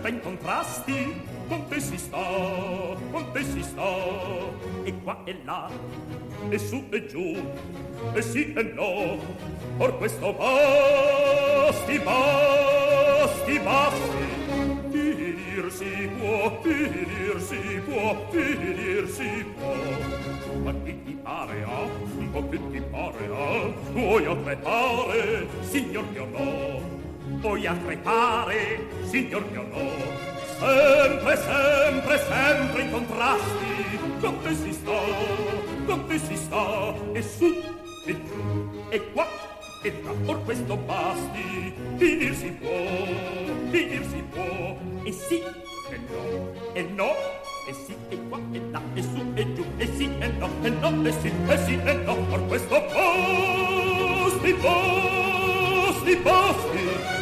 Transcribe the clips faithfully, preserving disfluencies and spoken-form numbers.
sempre in contrasti, con te si sta, con te si sta, e qua e là, e su e giù, e sì e no, or questo basti, basti, basti, finir si può, finir si può, finir si può. Ma che ti pare, ah? Ma che ti pare, ah? Vuoi a crepare, signor mio no? Vuoi a crepare, signor mio no? Sempre, sempre, sempre in contrasti, con te si sta, con te si sta, e su, e giù, e qua, e là, or questo basti, finir si può, finir si può, e sì, e no, e no, e sì, e qua, e là, e su, e giù, e sì, e no, e no, e sì, e sì, e no, or questo basti, basti, basti,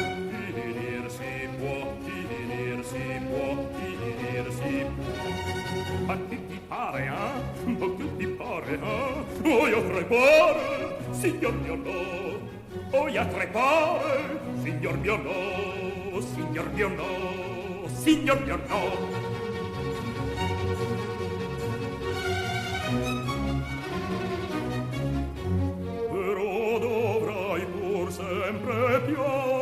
ma che ti pare, ah? Ma che ti pare, ah? Vuoi a crepare, signor mio no? Vuoi a crepare, signor mio no? Signor mio no? Signor mio no? Però dovrai pur sempre piangere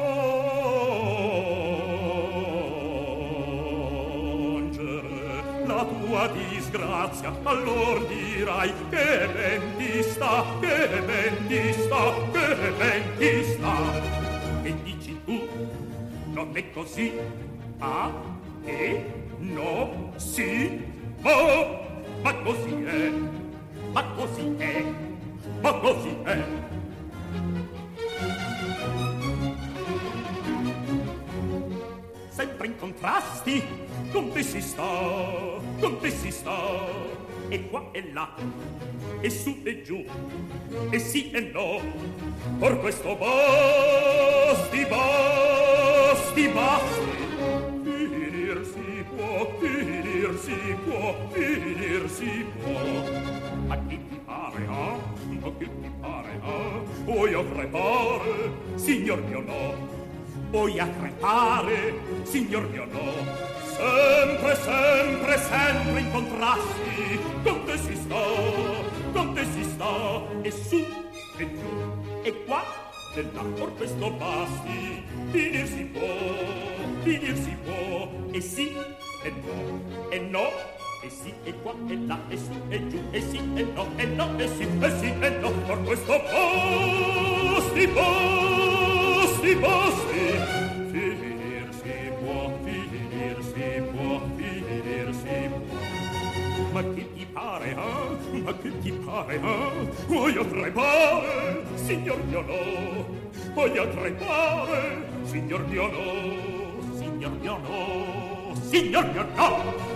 la tua disgrazia, allor dirai che ben ti sta, che ben ti sta, che ben ti sta. E dici tu, non è così, ah, e, no, sì, ma, ma così è, ma così è, ma così è. Sempre in contrasti, con te si sta, con te si sta, e qua e là, e su e giù, e sì e no, por questo basti, basti, basti, finir si può, finir si può, finir si può. Ma che ti pare, ah? Ma che ti pare, ah? Vuoi a crepare, signor mio no? Vuoi a crepare, signor mio no? Sempre, sempre, sempre in contrasti, con te si sta, con te si sta, e su, e giù, e qua, e là, por questo basti, finir si può, finir si può, e sì, e no, e no, e sì, e qua, e là, e su, e giù, e sì, e no, e no, e sì, e sì, e no, por questo basti, basti, basti, ma che ti pare, ah? Ma che ti pare, ah? Vuoi a crepare, signor mio no? Vuoi a crepare, signor mio no? Signor mio no? Signor mio no?